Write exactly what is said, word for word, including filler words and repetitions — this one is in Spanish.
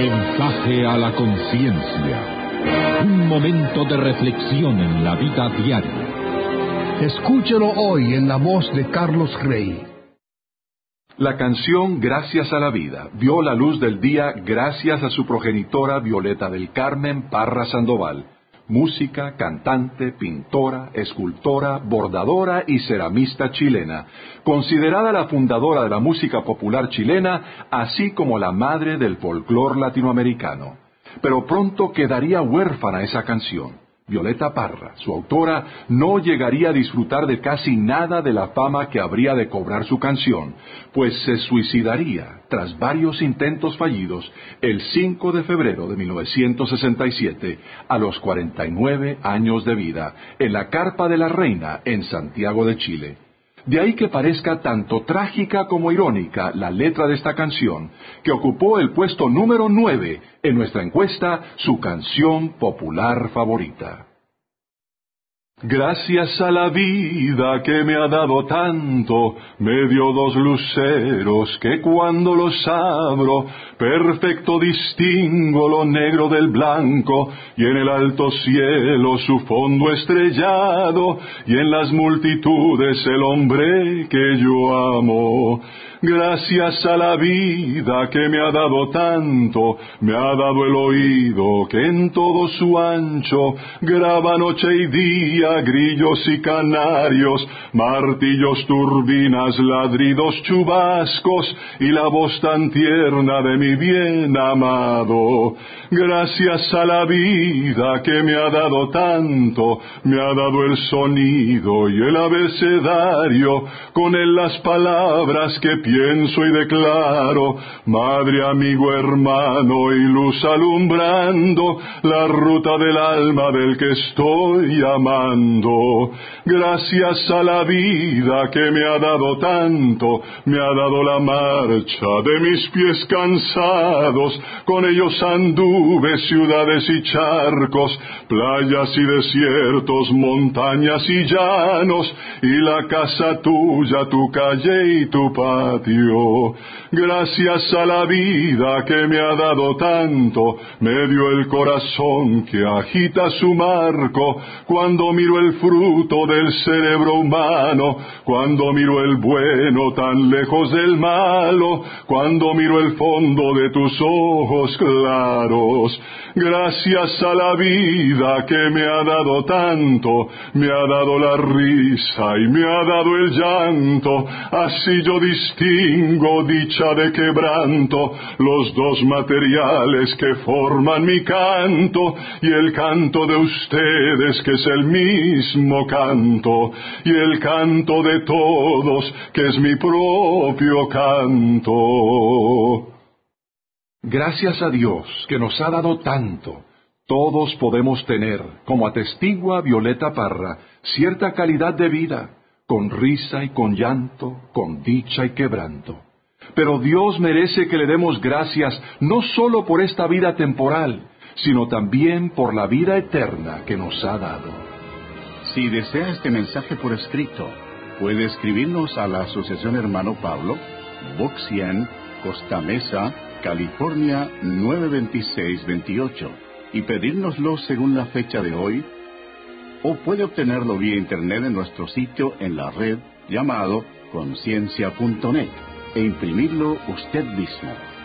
Mensaje a la conciencia. Un momento de reflexión en la vida diaria. Escúchelo hoy en la voz de Carlos Rey. La canción Gracias a la Vida vio la luz del día gracias a su progenitora Violeta del Carmen Parra Sandoval, música, cantante, pintora, escultora, bordadora y ceramista chilena, considerada la fundadora de la música popular chilena, así como la madre del folclor latinoamericano. Pero pronto quedaría huérfana esa canción. Violeta Parra, su autora, no llegaría a disfrutar de casi nada de la fama que habría de cobrar su canción, pues se suicidaría, tras varios intentos fallidos, el cinco de febrero de mil novecientos sesenta y siete, a los cuarenta y nueve años de vida, en la Carpa de la Reina, en Santiago de Chile. De ahí que parezca tanto trágica como irónica la letra de esta canción, que ocupó el puesto número nueve en nuestra encuesta, su canción popular favorita. Gracias a la vida que me ha dado tanto, me dio dos luceros que cuando los abro, perfecto distingo lo negro del blanco, y en el alto cielo su fondo estrellado, y en las multitudes el hombre que yo amo. Gracias a la vida que me ha dado tanto, me ha dado el oído que en todo su ancho graba noche y día grillos y canarios, martillos, turbinas, ladridos, chubascos y la voz tan tierna de mi bien amado. Gracias a la vida que me ha dado tanto, me ha dado el sonido y el abecedario, con él las palabras que pienso y declaro, madre, amigo, hermano y luz alumbrando la ruta del alma del que estoy amando. Gracias a la vida que me ha dado tanto, me ha dado la marcha de mis pies cansados, con ellos anduve ciudades y charcos, playas y desiertos, montañas y llanos, y la casa tuya, tu calle y tu patio. Gracias a la vida que me ha dado tanto, me dio el corazón que agita su marco, cuando miro el fruto del cerebro humano, cuando miro el bueno tan lejos del malo, cuando miro el fondo de tus ojos claros. Gracias a la vida que me ha dado tanto, me ha dado la risa y me ha dado el llanto, así yo distingo dicha de quebranto, los dos materiales que forman mi canto, y el canto de ustedes que es el mismo canto, y el canto de todos que es mi propio canto. Gracias a Dios que nos ha dado tanto, todos podemos tener, como atestigua Violeta Parra, cierta calidad de vida, con risa y con llanto, con dicha y quebranto. Pero Dios merece que le demos gracias no solo por esta vida temporal, sino también por la vida eterna que nos ha dado. Si desea este mensaje por escrito, puede escribirnos a la Asociación Hermano Pablo, Box cien, Costa Mesa, California nueve veintiséis veintiocho, y pedírnoslo según la fecha de hoy, o puede obtenerlo vía internet en nuestro sitio en la red llamado conciencia punto net e imprimirlo usted mismo.